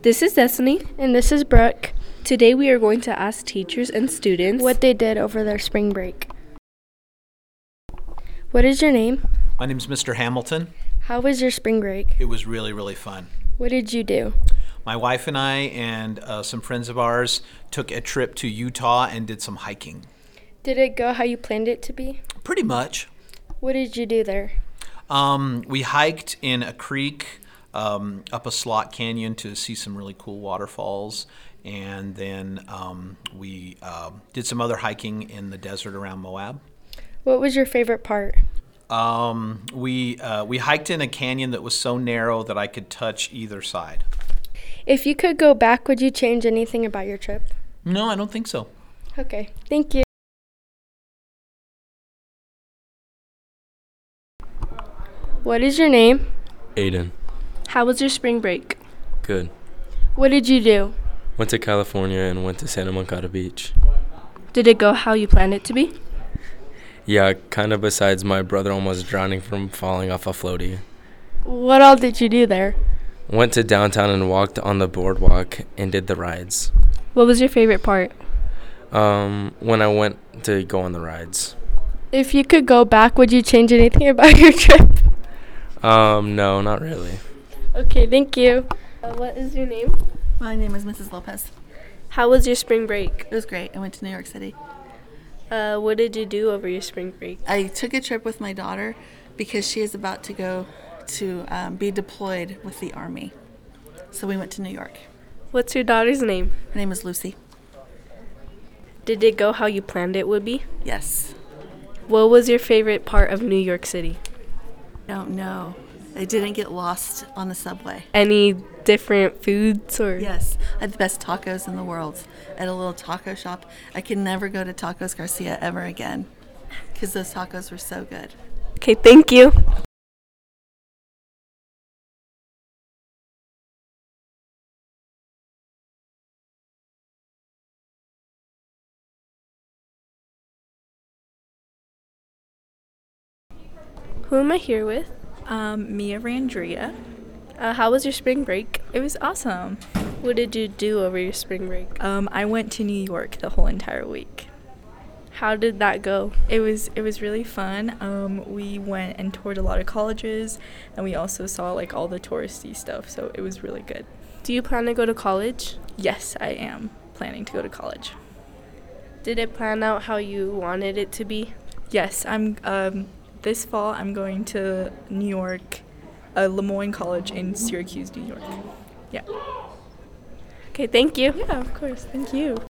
This is Destiny. And this is Brooke. Today we are going to ask teachers and students What they did over their spring break. What is your name? My name's Mr. Hamilton. How was your spring break? It was really, really fun. What did you do? My wife and I and some friends of ours took a trip to Utah and did some hiking. Did it go how you planned it to be? Pretty much. What did you do there? We hiked in a creek up a slot canyon to see some really cool waterfalls. And then we did some other hiking in the desert around Moab. What was your favorite part? We hiked in a canyon that was so narrow that I could touch either side. If you could go back, would you change anything about your trip? No, I don't think so. Okay, thank you. What is your name? Aiden. How was your spring break? Good. What did you do? Went to California and went to Santa Moncada Beach. Did it go how you planned it to be? Yeah, kind of besides my brother almost drowning from falling off a floaty. What all did you do there? Went to downtown and walked on the boardwalk and did the rides. What was your favorite part? When I went to go on the rides. If you could go back, would you change anything about your trip? No, not really. Okay, thank you. What is your name? My name is Mrs. Lopez. How was your spring break? It was great. I went to New York City. What did you do over your spring break? I took a trip with my daughter because she is about to go to be deployed with the Army. So we went to New York. What's your daughter's name? Her name is Lucy. Did it go how you planned it would be? Yes. What was your favorite part of New York City? I don't know. I didn't get lost on the subway. Any different foods or? Yes. I had the best tacos in the world at a little taco shop. I can never go to Tacos Garcia ever again because those tacos were so good. Okay, thank you. Who am I here with? Mia Randria. How was your spring break? It was awesome. What did you do over your spring break? I went to New York the whole entire week. How did that go? It was really fun. We went and toured a lot of colleges, and we also saw like all the touristy stuff, so it was really good. Do you plan to go to college? Yes, I am planning to go to college. Did it plan out how you wanted it to be? Yes, I'm this fall I'm going to New York, Lemoyne College in Syracuse, New York. Yeah. Okay, thank you. Yeah, of course. Thank you.